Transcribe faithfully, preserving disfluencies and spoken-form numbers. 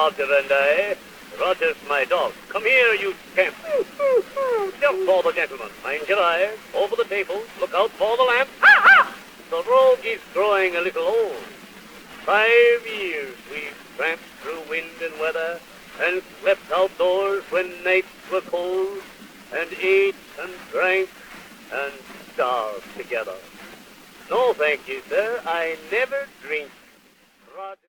Roger and I. Roger's my dog. Come here, you scamp. Just for the gentleman. Mind your eyes. Over the table. Look out for the lamp. The rogue is growing a little old. Five years we've tramped through wind and weather, and slept outdoors when nights were cold, and ate and drank and starved together. No, thank you, sir. I never drink. Roger.